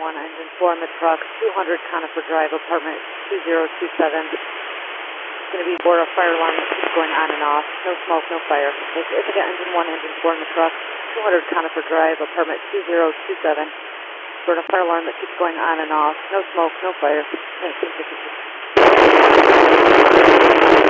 1, engine 4 in the truck, 200 Conifer Drive, apartment 2027. It's going to be where a fire alarm that keeps going on and off. No smoke, no fire. It's again, engine 1, engine 4 in the truck, 200 Conifer Drive, apartment 2027. For a fire alarm that keeps going on and off. No smoke, no fire. Thanks.